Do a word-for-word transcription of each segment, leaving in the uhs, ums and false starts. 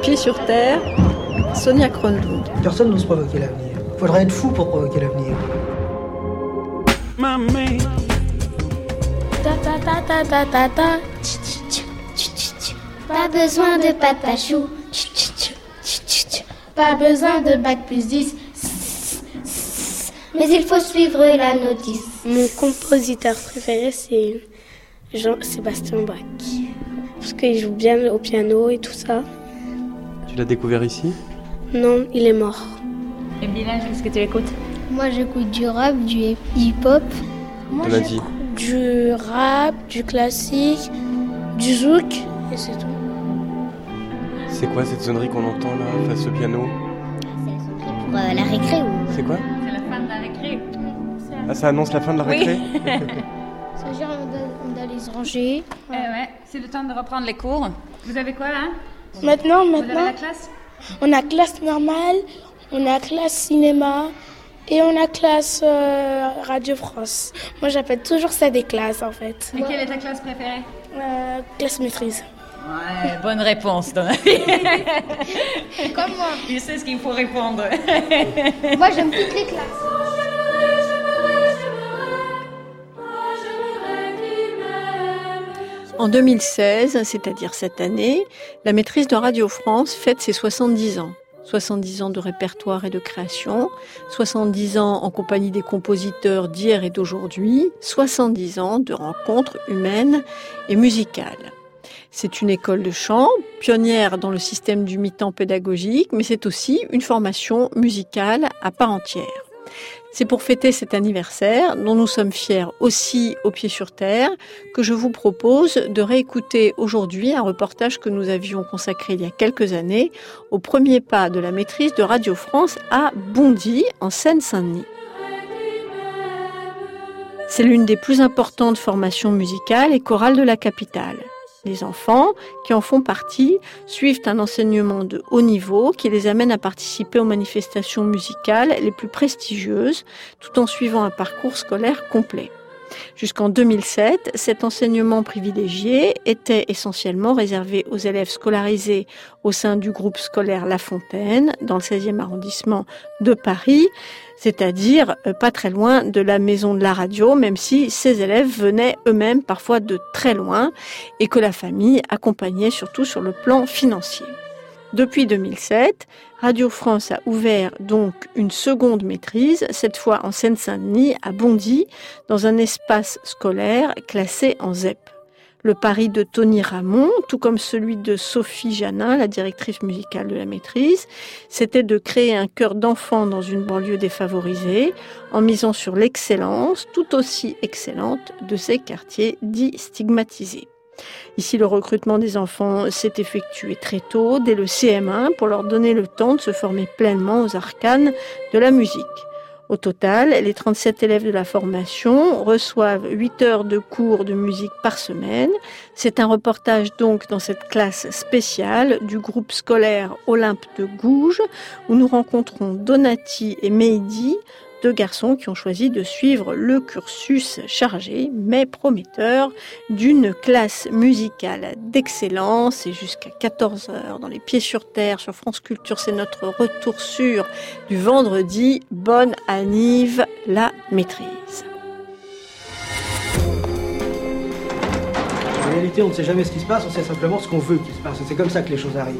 Pieds sur terre, Sonia Kronlund. Personne n'ose provoquer l'avenir. Il faudrait être fou pour provoquer l'avenir. Mamie. Ta ta ta ta ta ta ta. Pas besoin de patachou. Pas besoin de bac plus dix. Mais il faut suivre la notice. Mon compositeur préféré, c'est Jean-Sébastien Bach. Parce qu'il joue bien au piano et tout ça. Tu l'as découvert ici ? Non, il est mort. Et Bilal, qu'est-ce que tu écoutes ? Moi, j'écoute du rap, du hip-hop. Moi, j'écoute du rap, du classique, du zouk, et c'est tout. C'est quoi cette sonnerie qu'on entend là, face au piano ? C'est la sonnerie pour euh, la récré ou... C'est quoi ? C'est la fin de la récré. Ah, ça annonce la fin de la récré ? Oui. Ça veut dire qu'on doit aller se ranger. Ouais. Euh, ouais, c'est le temps de reprendre les cours. Vous avez quoi là ? Maintenant, Vous maintenant, avez la classe ? on a classe normale, on a classe cinéma et on a classe euh, Radio France. Moi, j'appelle toujours ça des classes en fait. Et quelle est ta classe préférée ? euh, Classe maîtrise. Ouais, bonne réponse dans la vie. Comme moi. Tu sais ce qu'il faut répondre. Moi, j'aime toutes les classes. En deux mille seize, c'est-à-dire cette année, la maîtrise de Radio France fête ses soixante-dix ans. soixante-dix ans de répertoire et de création, soixante-dix ans en compagnie des compositeurs d'hier et d'aujourd'hui, soixante-dix ans de rencontres humaines et musicales. C'est une école de chant, pionnière dans le système du mi-temps pédagogique, mais c'est aussi une formation musicale à part entière. C'est pour fêter cet anniversaire, dont nous sommes fiers aussi au Pied sur terre, que je vous propose de réécouter aujourd'hui un reportage que nous avions consacré il y a quelques années au premier pas de la maîtrise de Radio France à Bondy, en Seine-Saint-Denis. C'est l'une des plus importantes formations musicales et chorales de la capitale. Les enfants, qui en font partie, suivent un enseignement de haut niveau qui les amène à participer aux manifestations musicales les plus prestigieuses, tout en suivant un parcours scolaire complet. Jusqu'en deux mille sept, cet enseignement privilégié était essentiellement réservé aux élèves scolarisés au sein du groupe scolaire La Fontaine, dans le seizième arrondissement de Paris, c'est-à-dire pas très loin de la maison de la radio, même si ces élèves venaient eux-mêmes parfois de très loin et que la famille accompagnait surtout sur le plan financier. Depuis deux mille sept, Radio France a ouvert donc une seconde maîtrise, cette fois en Seine-Saint-Denis, à Bondy, dans un espace scolaire classé en Z E P. Le pari de Tony Ramon, tout comme celui de Sophie Janin, la directrice musicale de la maîtrise, c'était de créer un chœur d'enfants dans une banlieue défavorisée, en misant sur l'excellence, tout aussi excellente, de ces quartiers dits stigmatisés. Ici, le recrutement des enfants s'est effectué très tôt, dès le C M un, pour leur donner le temps de se former pleinement aux arcanes de la musique. Au total, les trente-sept élèves de la formation reçoivent huit heures de cours de musique par semaine. C'est un reportage donc dans cette classe spéciale du groupe scolaire Olympe de Gouges, où nous rencontrons Donati et Mehdi, deux garçons qui ont choisi de suivre le cursus chargé, mais prometteur, d'une classe musicale d'excellence. Et jusqu'à quatorze heures, dans les Pieds sur terre, sur France Culture, c'est notre retour sûr du vendredi. Bonne anniv, la maîtrise. En réalité, on ne sait jamais ce qui se passe, on sait simplement ce qu'on veut qu'il se passe. C'est comme ça que les choses arrivent.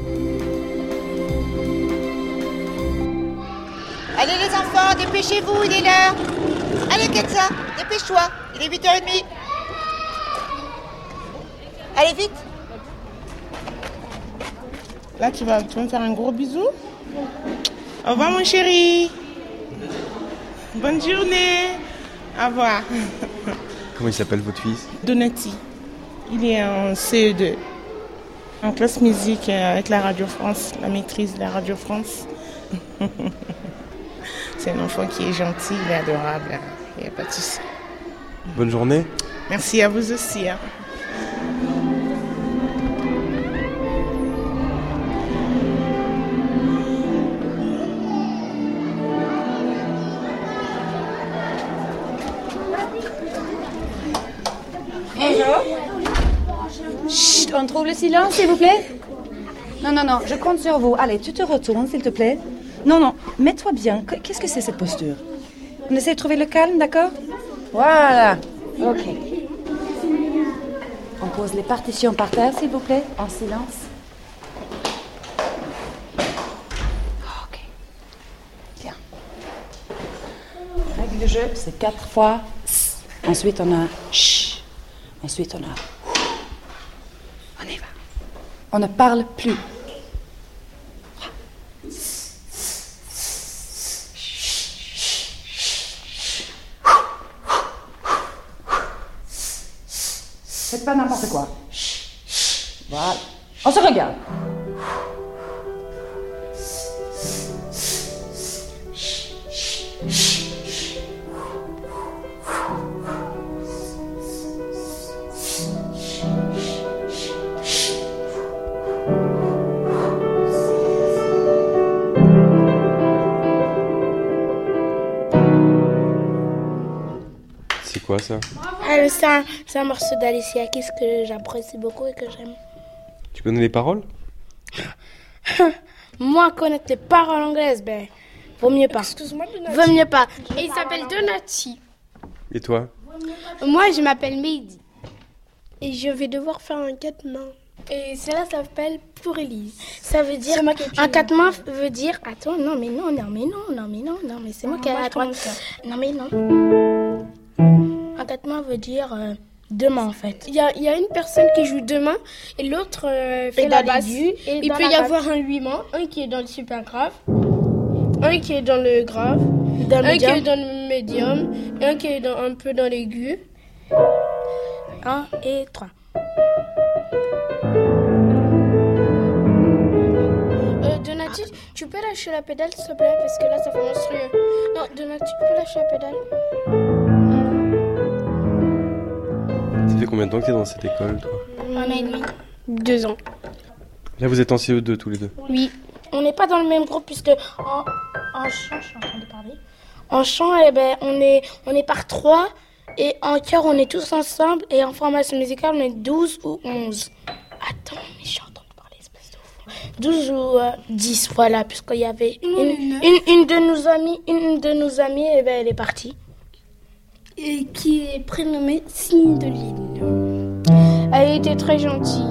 Allez les enfants, dépêchez-vous, il est l'heure. Allez Ketsa, dépêche-toi, il est huit heures trente. Allez vite. Là tu vas, tu vas me faire un gros bisou. Au revoir mon chéri. Bonne journée. Au revoir. Comment il s'appelle votre fils ? Donati. Il est en C E deux. En classe musique avec la Radio France, la maîtrise de la Radio France. C'est un enfant qui est gentil, il est adorable, il n'y a pas de souci. Bonne journée. Merci à vous aussi. Hein. Bonjour. Chut, on trouve le silence, s'il vous plaît. Non, non, non, je compte sur vous. Allez, tu te retournes, s'il te plaît. Non, non, mets-toi bien. Qu'est-ce que c'est cette posture? On essaie de trouver le calme, d'accord? Voilà. Ok. On pose les partitions par terre, s'il vous plaît, en silence. Ok. Bien. Règle de jeu, c'est quatre fois. Ensuite, on a ch. Ensuite, on a. On y va. On ne parle plus. Faites pas n'importe quoi. Voilà. On se regarde. C'est quoi ça? Ah, c'est, un, c'est un morceau d'Alicia Keys que j'apprécie beaucoup et que j'aime. Tu connais les paroles? Moi, connaître les paroles anglaises, ben, vaut mieux pas. Excuse-moi, Donati. Vaut mieux pas. Et il s'appelle Donati. Et toi? Moi, je m'appelle Mehdi. Et je vais devoir faire un quatre-mains. Et cela s'appelle pour Élise. Ça veut dire, un quatre mains veut dire, attends, non, mais non, non, mais non, non, mais non, non, mais c'est moi qui ai la droite. Non, mais non. Un quatre mains veut dire euh, deux mains, en fait. Il y a, il y a une personne qui joue deux mains et l'autre euh, fait la basse. Et il peut y avoir un huit mains, un qui est dans le super grave, un qui est dans le grave, dans le un médium. qui est dans le médium, et un qui est dans, un peu dans l'aigu. Un et trois. Euh, Donati, tu peux lâcher la pédale, s'il te plaît, parce que là, ça fait monstrueux. Non, Donati, tu peux lâcher la pédale. Ça fait combien de temps que t'es dans cette école, toi? Un an et demi. Deux ans. Là, vous êtes en C E deux tous les deux. Oui. On n'est pas dans le même groupe puisque en, en chant, je suis en train de parler. En chant, eh ben, on est, on est par trois. Et en chœur, on est tous ensemble. Et en formation musicale, on est douze ou onze. Attends, mais je suis en train de parler, espèce de fou. douze ou euh, dix, voilà, puisqu'il y avait une, une, une, une de nos amies, une de nos amies, eh ben, elle est partie. Et qui est prénommée Cindeline. Elle était très gentille.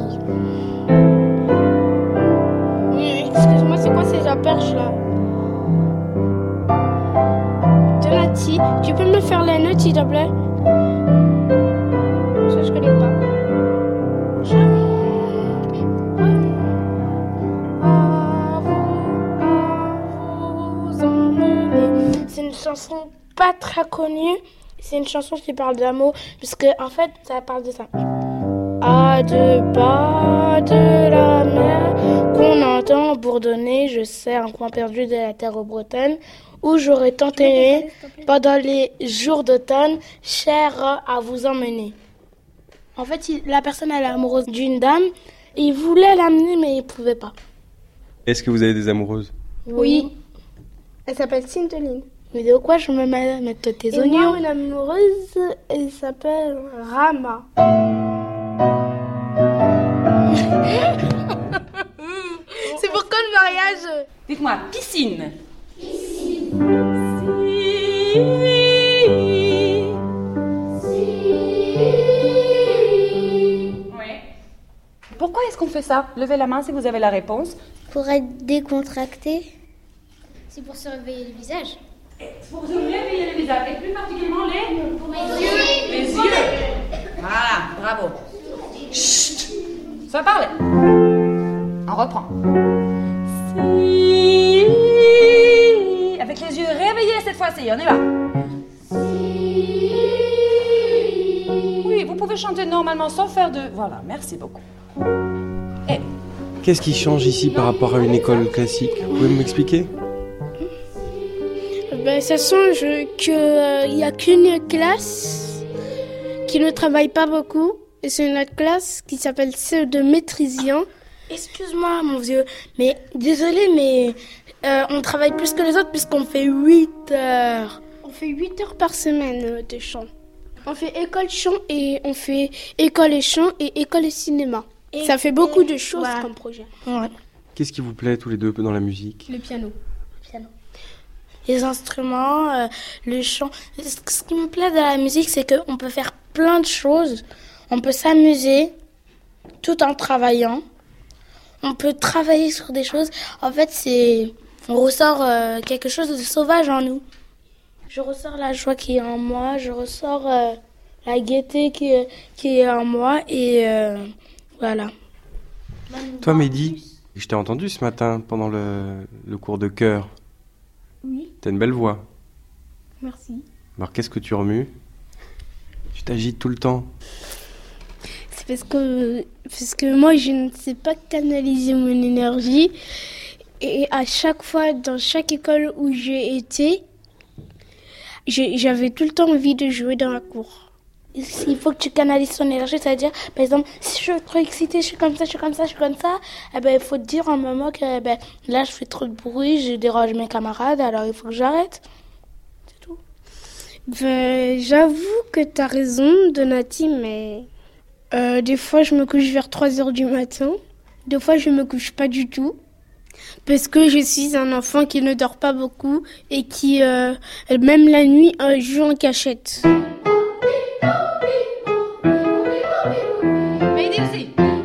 Oui, excuse-moi, c'est quoi ces aperches là? Donati, tu peux me faire la note, s'il te plaît? Ça, je connais pas. Je... C'est une chanson pas très connue. C'est une chanson qui parle d'amour, puisque en fait, ça parle de ça. À deux pas de la mer, qu'on entend bourdonner, je sais, un coin perdu de la terre bretonne, où j'aurais tant aimé, pendant les jours d'automne, cher à vous emmener. En fait, il, la personne, elle est amoureuse d'une dame, et il voulait l'amener, mais il pouvait pas. Est-ce que vous avez des amoureuses? Oui. Elle s'appelle Cindeline. Mais de quoi je me mets à mettre tes Et oignons? moi, une amoureuse, elle s'appelle Rama. C'est pour quand le mariage? Dites-moi, piscine. Ouais. Pourquoi est-ce qu'on fait ça? Levez la main si vous avez la réponse. Pour être décontracté. C'est pour se réveiller le visage. Pour se réveiller le visage, et plus particulièrement les, pour les yeux. Les yeux. Voilà, bravo. Chut. Ça parle. On reprend. Si. Avec les yeux réveillés cette fois-ci, on y va. Oui, vous pouvez chanter normalement sans faire de... Voilà, merci beaucoup. Et... Qu'est-ce qui change ici par rapport à une école classique? Vous pouvez m'expliquer? Ben, ça change qu'il n'y euh, a qu'une classe qui ne travaille pas beaucoup. Et c'est une autre classe qui s'appelle C E deux maîtrisien. Excuse-moi, mon vieux, mais désolé, mais euh, on travaille plus que les autres puisqu'on fait huit heures. On fait huit heures par semaine euh, de chant. On fait école chant et on fait école et chant et école et cinéma. Et, Ça fait beaucoup et, de choses voilà. comme projet. Ouais. Qu'est-ce qui vous plaît tous les deux dans la musique? Le piano. Le piano. Les instruments, euh, le chant. Ce qui me plaît dans la musique, c'est qu'on peut faire plein de choses. On peut s'amuser tout en travaillant. On peut travailler sur des choses. En fait, c'est on ressort euh, quelque chose de sauvage en nous. Je ressors la joie qui est en moi, je ressors euh, la gaieté qui est, qui est en moi et euh, voilà. Toi, Mehdi, je t'ai entendu ce matin pendant le, le cours de chœur. Oui. T'as une belle voix. Merci. Alors, qu'est-ce que tu remues? Tu t'agites tout le temps. C'est parce que, parce que moi, je ne sais pas canaliser mon énergie. Et à chaque fois, dans chaque école où j'ai été, j'ai, j'avais tout le temps envie de jouer dans la cour. Il faut que tu canalises ton énergie, c'est-à-dire, par exemple, si je suis trop excitée, je suis comme ça, je suis comme ça, je suis comme ça, eh ben, il faut te dire en moment que ben, là, je fais trop de bruit, je dérange mes camarades, alors il faut que j'arrête. C'est tout. Ben, j'avoue que t'as raison, Donati, mais euh, des fois, je me couche vers trois heures du matin. Des fois, je me couche pas du tout. Parce que je suis un enfant qui ne dort pas beaucoup et qui, euh, même la nuit, euh, joue en cachette. Mehdi aussi.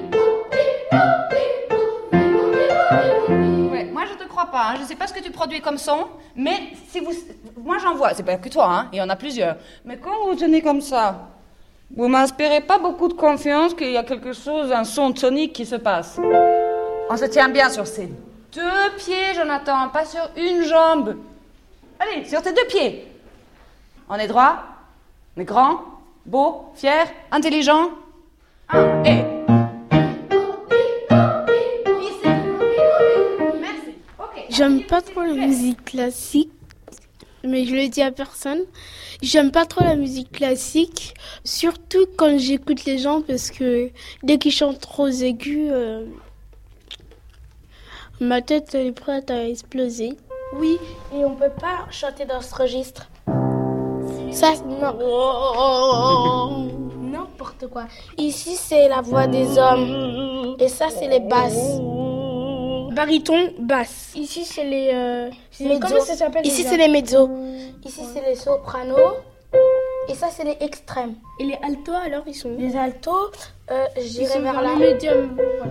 Ouais, moi je te crois pas, hein. Je sais pas ce que tu produis comme son, mais si vous, moi j'en vois, c'est pas que toi, hein. Il y en a plusieurs. Mais quand vous tenez comme ça, vous m'inspirez pas beaucoup de confiance qu'il y a quelque chose, un son tonique qui se passe. On se tient bien sur ces deux pieds, Jonathan, pas sur une jambe. Allez, sur tes deux pieds. On est droit, on est grand, beau, fier, intelligent. Un, et... Merci. Ok. J'aime pas trop la musique classique, mais je le dis à personne. J'aime pas trop la musique classique, surtout quand j'écoute les gens, parce que dès qu'ils chantent trop aigus, euh, ma tête elle est prête à exploser. Oui, et on peut pas chanter dans ce registre. Ça, non. N'importe quoi. Ici, c'est la voix des hommes. Et ça, c'est les basses. Baryton, basse. Ici, c'est les euh, mezzos. Comment ça s'appelle? Ici, c'est les mezzos. Ici, c'est les sopranos. Et ça, c'est les extrêmes. Et les altos, alors, ils sont... Les altos, euh, je dirais vers là. Le médium, voilà.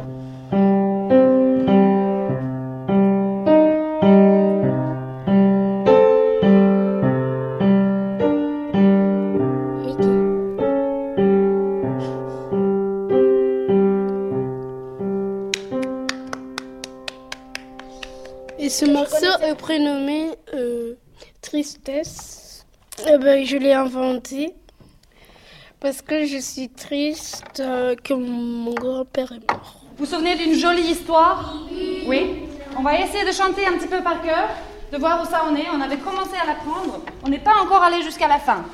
Et ce morceau est prénommé euh, Tristesse. Eh ben, je l'ai inventé parce que je suis triste euh, que mon grand-père est mort. Vous vous souvenez d'une jolie histoire? Oui. On va essayer de chanter un petit peu par cœur, de voir où ça en est. On avait commencé à l'apprendre. On n'est pas encore allé jusqu'à la fin.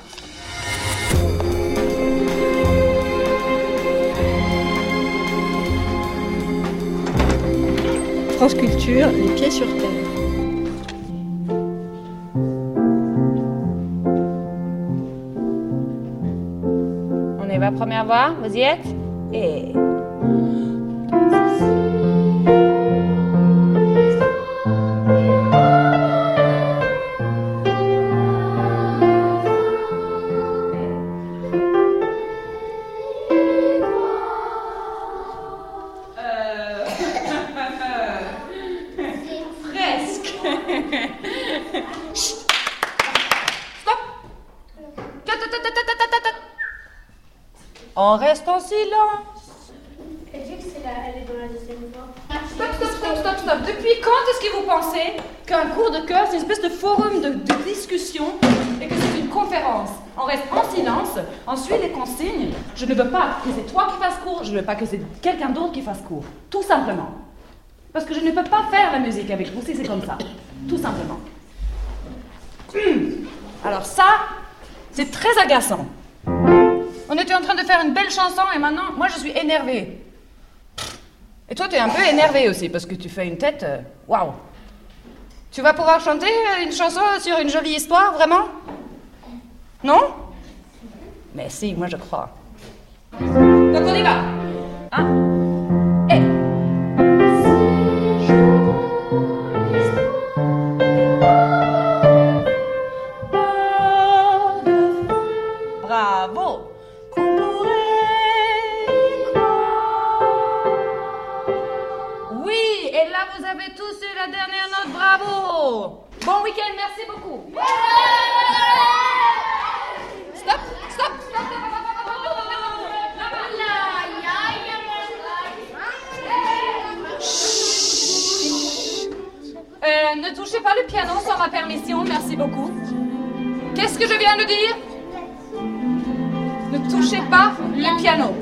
France Culture, les pieds sur terre. On y va, première voix, vous y êtes? Et... On reste en silence. Elle dit que c'est la, elle est dans la deuxième voix. Stop, stop, stop, stop, stop. Depuis quand est-ce que vous pensez qu'un cours de chœur, c'est une espèce de forum de, de discussion et que c'est une conférence? On reste en silence, on suit les consignes. Je ne veux pas que c'est toi qui fasses cours, je ne veux pas que c'est quelqu'un d'autre qui fasse cours. Tout simplement. Parce que je ne peux pas faire la musique avec vous si c'est comme ça. Tout simplement. Alors ça, c'est très agaçant. On était en train de faire une belle chanson et maintenant, moi je suis énervée. Et toi, tu es un peu énervée aussi parce que tu fais une tête... Waouh wow. Tu vas pouvoir chanter une chanson sur une jolie histoire, vraiment? Non? Mais si, moi je crois. Donc on y va. Hein? Et... Bravo. Bon week-end, merci beaucoup. Stop, stop, stop. Euh, ne touchez pas le piano sans ma permission, merci beaucoup. Qu'est-ce que je viens de dire? Ne touchez pas le piano.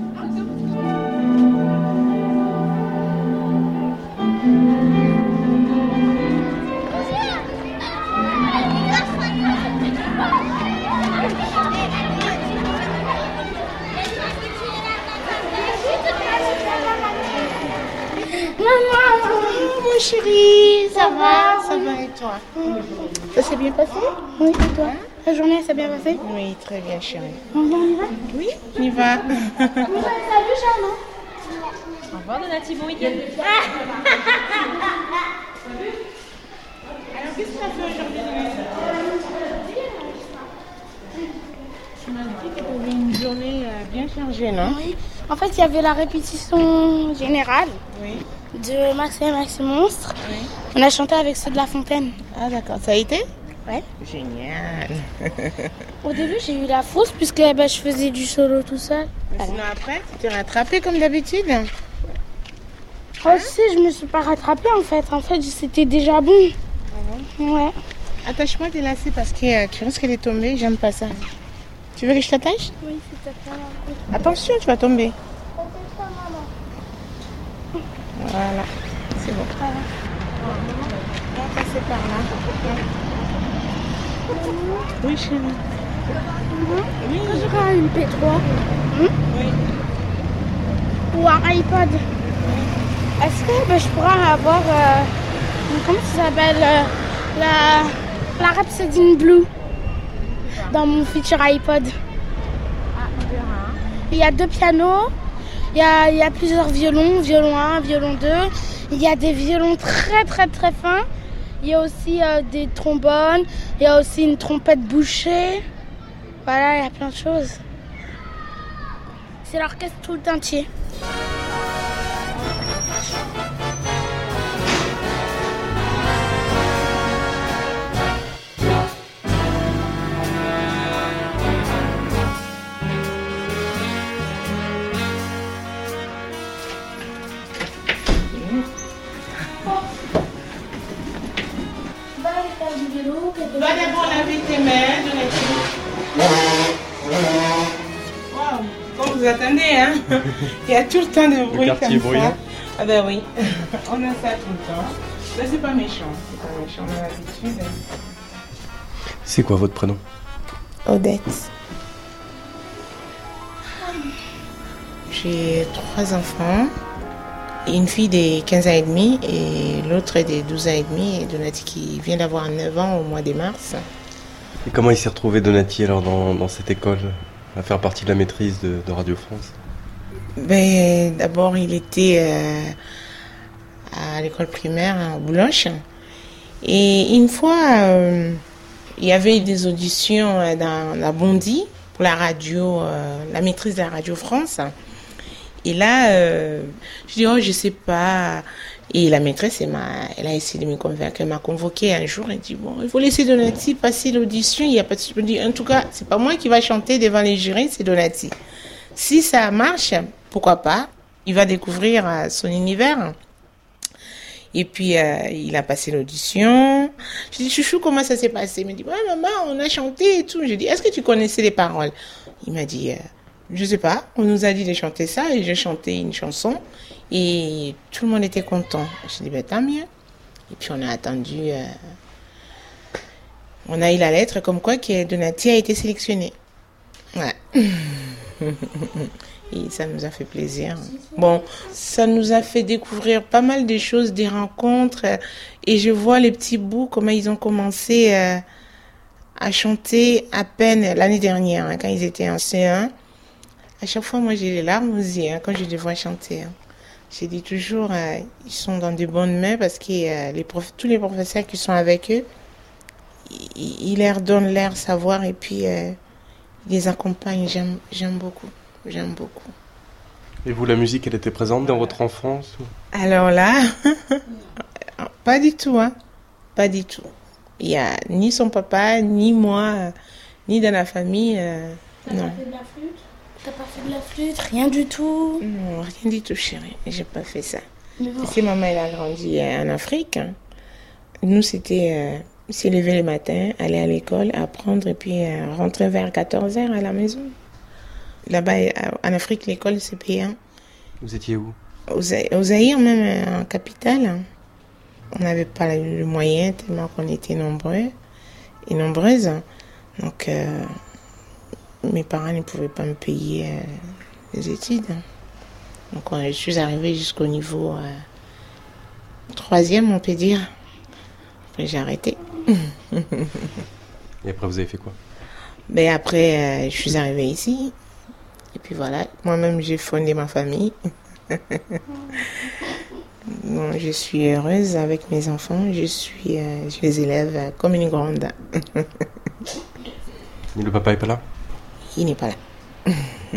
Maman, mon chéri, ça va? Ça va et toi? Ça s'est bien passé? Oui, et toi? La journée s'est bien passée? Oui, très bien, chérie. On y va? Oui, on y va. Salut, Jeanne. Au revoir, Donati, bon week-end. Alors, qu'est-ce que tu as fait aujourd'hui? Tu m'as dit que tu avais une journée bien chargée, non? Oui. En fait, il y avait la répétition générale oui. de Max et Max Monstre. Oui. On a chanté avec ceux de La Fontaine. Ah, d'accord. Ça a été? Ouais. Génial. Au début, j'ai eu la fausse puisque bah, je faisais du solo tout seul. Mais sinon, après, tu t'es rattrapée comme d'habitude? Oh, tu sais, je me suis pas rattrapée en fait. En fait, c'était déjà bon. Ah bon? Ouais. Attache-moi tes lacets parce que euh, tu risques de tomber. J'aime pas ça. Tu veux que je t'attache? Oui, c'est ça. Attention, tu vas tomber. Voilà, c'est bon. Voilà. On va passer par là. Oui, chérie. Oui. Quand j'aurai un M P trois hmm? Oui. Ou un iPod, est-ce que bah, je pourrais avoir, euh, comment ça s'appelle, euh, la, la Rhapsody in Blue dans mon futur iPod? Ah, on verra. Il y a deux pianos, il y a, il y a plusieurs violons, violon un, violon deux, il y a des violons très très très fins, il y a aussi euh, des trombones, il y a aussi une trompette bouchée, voilà, il y a plein de choses. C'est l'orchestre tout entier. Va d'abord laver tes mains, Donati. Waouh, comme vous attendez, hein? Il y a tout le temps de bruit le quartier comme bruyant. ça. Ah ben oui, on a ça tout le temps. Ça c'est pas méchant, c'est pas méchant, on a l'habitude. C'est quoi votre prénom? Odette. J'ai trois enfants. Une fille de quinze ans et demi et l'autre de douze ans et demi, et Donati qui vient d'avoir neuf ans au mois de mars. Et comment il s'est retrouvé, Donati, alors dans, dans cette école, à faire partie de la maîtrise de, de Radio France? Ben, d'abord, il était euh, à l'école primaire à Boulogne. Et une fois, euh, il y avait des auditions dans la Bondy pour la radio, euh, la maîtrise de la Radio France. Et là, euh, je dis, oh, je sais pas. Et la maîtresse, elle, m'a, elle a essayé de me convaincre. Elle m'a convoqué un jour. Elle dit, bon, il faut laisser Donati passer l'audition. Il y a pas de... Je me dis, en tout cas, c'est pas moi qui va chanter devant les jurys, c'est Donati. Si ça marche, pourquoi pas? Il va découvrir euh, son univers. Et puis, euh, il a passé l'audition. Je dis, chouchou, comment ça s'est passé? Il m'a dit, ouais, maman, on a chanté et tout. Je dis, est-ce que tu connaissais les paroles? Il m'a dit, euh, je sais pas, on nous a dit de chanter ça et j'ai chanté une chanson et tout le monde était content. J'ai dit, ben tant mieux. Et puis on a attendu, euh... on a eu la lettre comme quoi que Donati a été sélectionnée. Ouais. Et ça nous a fait plaisir. Bon, ça nous a fait découvrir pas mal de choses, des rencontres. Et je vois les petits bouts, comment ils ont commencé euh, à chanter à peine l'année dernière, hein, quand ils étaient en C un. À chaque fois, moi, j'ai les larmes aux yeux hein, quand je les vois chanter. Hein. J'ai dit toujours, euh, ils sont dans de bonnes mains parce que euh, les prof... tous les professeurs qui sont avec eux, ils, ils leur donnent leur savoir et puis euh, ils les accompagnent. J'aime, j'aime beaucoup, j'aime beaucoup. Et vous, la musique, elle était présente dans votre enfance ou... Alors là, pas du tout. Hein. Pas du tout. Il n'y a ni son papa, ni moi, ni dans la famille. Euh, T'as non. pas fait de la flûte? T'as pas fait de la flûte? Rien du tout? Non, rien du tout, chérie. J'ai pas fait ça. Mais bon. Parce que maman, elle a grandi en Afrique. Nous, c'était euh, se lever le matin, aller à l'école, apprendre et puis euh, rentrer vers quatorze heures à la maison. Là-bas, en Afrique, l'école, c'est payant. Vous étiez où? Au Zaïre, même en capitale. On n'avait pas le moyen tellement qu'on était nombreux et nombreuses. Donc, euh, mes parents ne pouvaient pas me payer euh, les études. Donc, on, je suis arrivée jusqu'au niveau euh, troisième, on peut dire. Après, j'ai arrêté. Et après, vous avez fait quoi? Ben après, euh, je suis arrivée ici. Et puis voilà, moi-même, j'ai fondé ma famille. Bon, je suis heureuse avec mes enfants. Je, suis, euh, je les élève comme une grande. Et le papa est pas là? Il n'est pas là.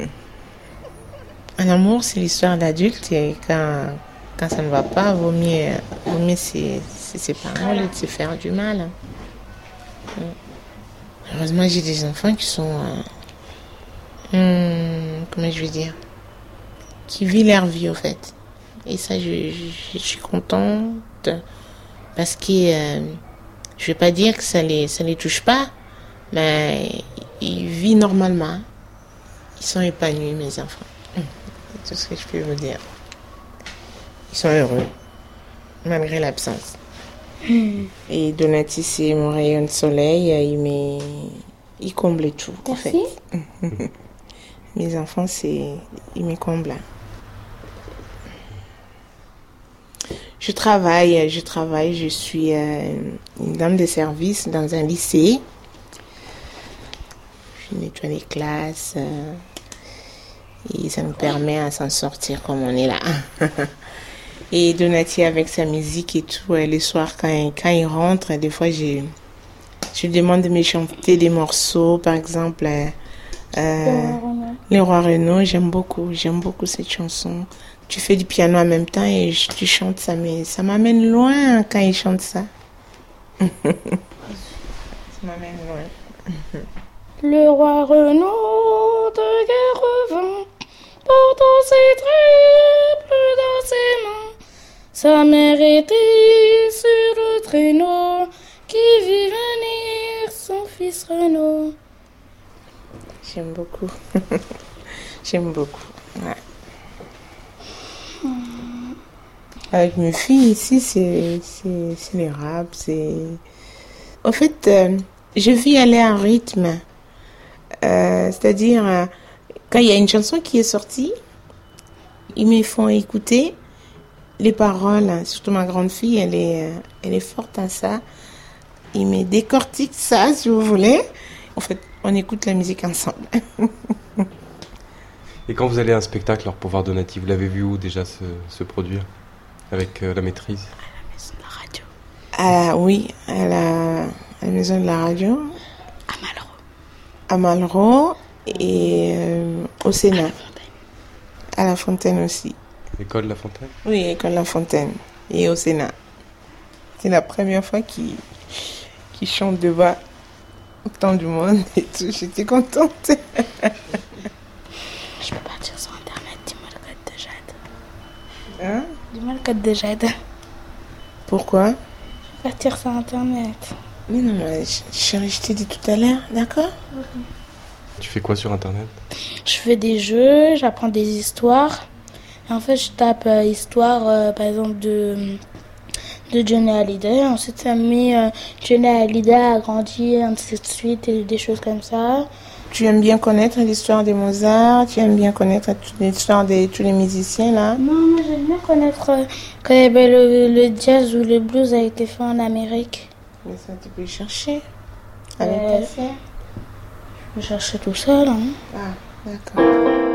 Un amour, c'est l'histoire d'adulte. Et quand, quand ça ne va pas, vaut mieux, vaut mieux c'est, c'est ses parents au lieu de se faire du mal. Heureusement, j'ai des enfants qui sont... Euh, hum, comment je vais dire? Qui vivent leur vie, au fait. Et ça, je, je, je suis contente. Parce que euh, je ne vais pas dire que ça ne les, ça les touche pas, mais ils vivent normalement. Ils sont épanouis, mes enfants. C'est tout ce que je peux vous dire. Ils sont heureux, malgré l'absence. Mmh. Et Donati, c'est mon rayon de soleil. Il, met... il comble tout, en fait. Mes enfants, c'est... ils me comblent. Je travaille, je travaille, je suis euh, une dame de service dans un lycée. Je nettoie les classes euh, et ça nous permet à s'en sortir comme on est là. Et Donati avec sa musique et tout, euh, les soirs quand, quand il rentre, des fois je, je demande de me chanter des morceaux, par exemple euh, euh, Le Roi Renaud, j'aime beaucoup, j'aime beaucoup cette chanson. Tu fais du piano en même temps et tu chantes ça, mais ça m'amène loin quand il chante ça. Ça m'amène loin. Le roi Renaud de guerre revint, portant ses triples dans ses mains. Sa mère était sur le traîneau qui vit venir son fils Renaud. J'aime beaucoup. J'aime beaucoup. Ouais. Avec mes filles ici, c'est, c'est, c'est les rap. C'est... En fait, euh, je vis aller en rythme. Euh, c'est-à-dire, euh, quand il y a une chanson qui est sortie, ils me font écouter les paroles. Surtout ma grande fille, elle est, euh, elle est forte à ça. Ils me décortiquent ça, si vous voulez. En fait, on écoute la musique ensemble. Et quand vous allez à un spectacle, alors pour voir Donati, vous l'avez vu où déjà se, se produire avec euh, la maîtrise? À la maison de la radio. Ah oui, à la, à la maison de la radio. À Malraux. À Malraux et euh, au Sénat. À la Fontaine aussi. École La Fontaine? Oui, École La Fontaine et au Sénat. C'est la première fois qu'il, qu'il chante devant autant du monde et tout. J'étais contente. Je peux partir sur internet, dis-moi le code de Jade. Hein? Dis-moi le code de Jade. Pourquoi? Je peux partir sur internet. Mais non, mais chérie, je t'ai dit tout à l'heure, d'accord? Okay. Tu fais quoi sur internet? Je fais des jeux, j'apprends des histoires. Et en fait, je tape euh, histoire, euh, par exemple, de, de Johnny Hallyday. Ensuite, ça me met euh, Johnny Hallyday a grandi, ainsi de suite, et des choses comme ça. Tu aimes bien connaître l'histoire de Mozart, tu aimes bien connaître l'histoire de tous les musiciens là? Non, moi j'aime bien connaître euh, quand eh ben, le, le jazz ou le blues a été fait en Amérique. Mais ça, tu peux le chercher avec euh, ta sœur? Je vais chercher tout seul. Hein. Ah, d'accord.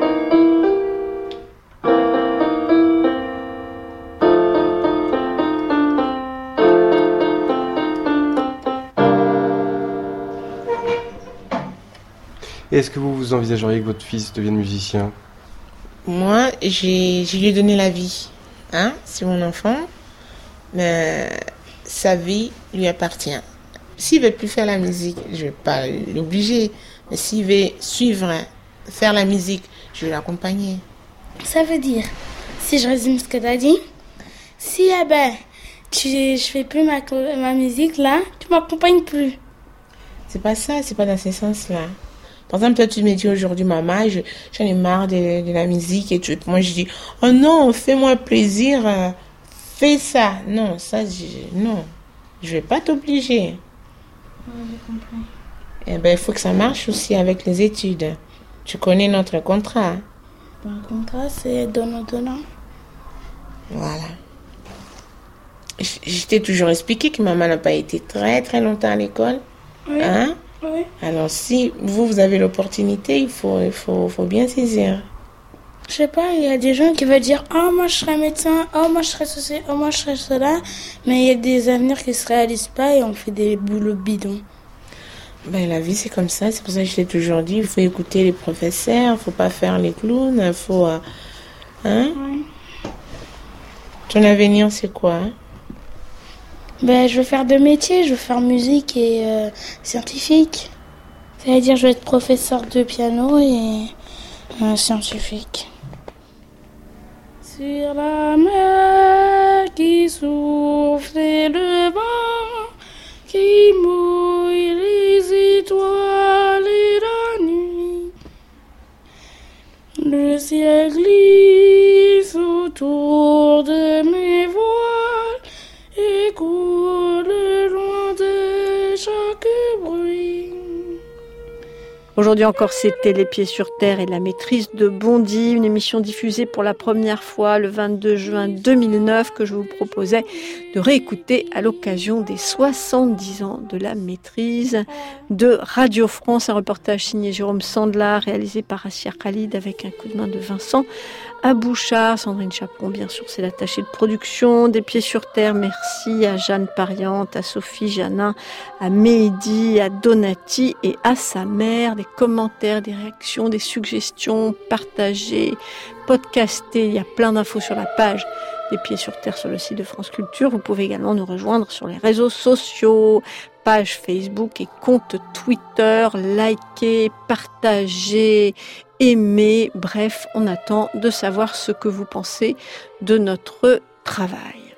Et est-ce que vous vous envisageriez que votre fils devienne musicien? Moi, j'ai, j'ai lui donné la vie. Hein? C'est mon enfant. Mais sa vie lui appartient. S'il veut plus faire la musique, je vais pas l'obliger. Mais s'il veut suivre, faire la musique, je vais l'accompagner. Ça veut dire, si je résume ce que tu as dit, si eh ben, tu, je fais plus ma, ma musique là, tu m'accompagnes plus. C'est pas ça, c'est pas dans ce sens-là. Par exemple, toi, tu me dis aujourd'hui, maman, je, j'en ai marre de, de la musique et tout. Moi, je dis, oh non, fais-moi plaisir, euh, fais ça. Non, ça, je, non, je vais pas t'obliger. Ouais, j'ai compris. Eh ben, il faut que ça marche aussi avec les études. Tu connais notre contrat. Le contrat, c'est donnant-donnant. Voilà. Je, je t'ai toujours expliqué que maman n'a pas été très, très longtemps à l'école. Oui. Hein? Oui. Alors, si vous, vous avez l'opportunité, il faut, il faut, faut bien saisir. Je sais pas, il y a des gens qui veulent dire « Oh, moi, je serais médecin. Oh, moi, je serais ceci. Oh, moi, je serais cela. » Mais il y a des avenirs qui se réalisent pas et on fait des boulots bidons. Ben, la vie, c'est comme ça. C'est pour ça que je t'ai toujours dit, il faut écouter les professeurs, il faut pas faire les clowns, il faut... Euh, hein? Oui. Ton avenir, c'est quoi? Hein? Ben, je veux faire deux métiers. Je veux faire musique et euh, scientifique. C'est-à-dire, je veux être professeur de piano et euh, scientifique. Sur la mer qui souffle et le vent qui mouille les étoiles et la nuit. Le ciel glisse autour de mes voiles et coule loin de chaque bruit. Aujourd'hui encore, c'était Les Pieds sur Terre et la maîtrise de Bondy, une émission diffusée pour la première fois le vingt-deux juin deux mille neuf que je vous proposais de réécouter à l'occasion des soixante-dix ans de la maîtrise de Radio France. Un reportage signé Jérôme Sandlar, réalisé par Assir Khalid avec un coup de main de Vincent Abouchard. Sandrine Chaperon, bien sûr, c'est l'attachée de production des Pieds sur Terre. Merci à Jeanne Pariante, à Sophie Janin, à Mehdi, à Donati et à sa mère. Des commentaires, des réactions, des suggestions, partagées, podcastées. Il y a plein d'infos sur la page des Pieds sur Terre sur le site de France Culture. Vous pouvez également nous rejoindre sur les réseaux sociaux, page Facebook et compte Twitter. Likez, partagez, aimez. Bref, on attend de savoir ce que vous pensez de notre travail.